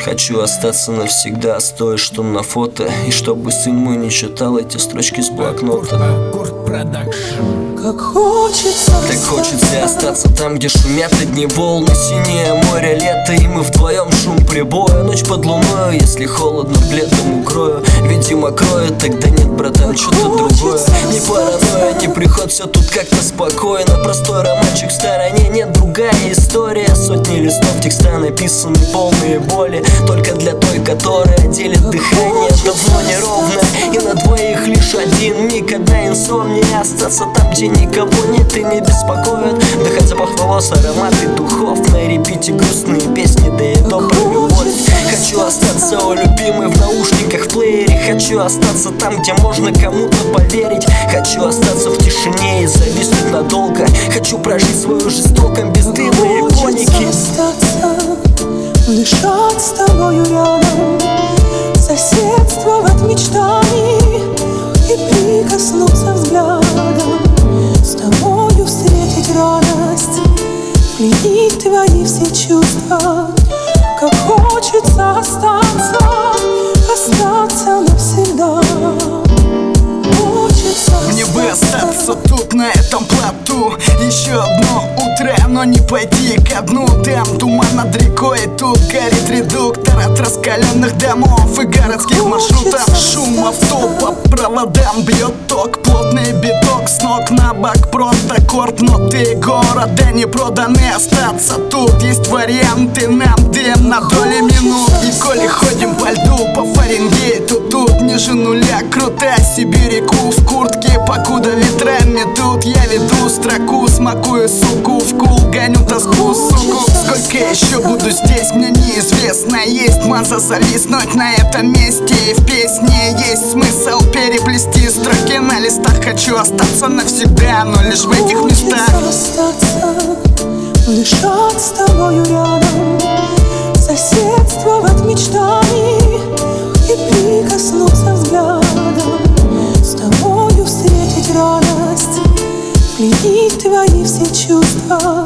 Хочу остаться навсегда с той, что на фото, и чтобы сын мой не читал эти строчки с блокнота. Как хочется, так хочется остаться там, где шумят одни волны, синее море, лето, и мы вдвоем шум прибоя. Ночь под луною, если холодно, пледом укрою. Видимо, кроет, тогда нет, братан, что-то другое. Не паранойя, не приход, все тут как-то спокойно. Простой романчик в стороне, нет, другая история. Сотни листов текста написаны, полные боли, только для той, которая делит дыхание. Давно неровно, и на двоих лишь один миг. Одна инсомния, остаться там, где никого нет и не беспокоит. Вдыхать запах волос, ароматы духов, на репите грустные песни, да и то про любовь. Хочу остаться у любимой в наушниках, в плеере. Хочу остаться там, где можно кому-то поверить. Хочу остаться в тишине и зависнуть надолго. Хочу прожить свою жестоком бездымной иконики. остаться, дышать с тобою рядом, соседствовать мечтами и прикоснуться взглядом, с тобою встретить радость, пленить твои все чувства. Как хочется остаться навсегда. Мне бы остаться тут, на этом плоту. Еще одно утро, но не пойти ко дну. Там туман над рекой, тут горит редуктор от раскаленных домов и городских маршрутов. Шум авто по проводам бьет ток, плотный биток с ног на бок, просто аккорд ноты города не проданы. Остаться тут есть варианты, нам дым на доли минут. И коли ходим по льду, по Фаренгейту, тут ниже нуля, крутая Сибиряку в куртке, покуда ветра метут. Я веду строку, смакую суку, в кул гоню тоску, суку. Сколько еще буду здесь, мне неизвестно. Есть маза зависнуть на этом месте, и в песне есть смысл переплести строки на листах. Хочу остаться навсегда, но лишь в этих местах. Остаться, дышать с тобою рядом, соседствовать мечтами и прикоснуться взглядом, с тобою встретить радость, пленить твои все чувства.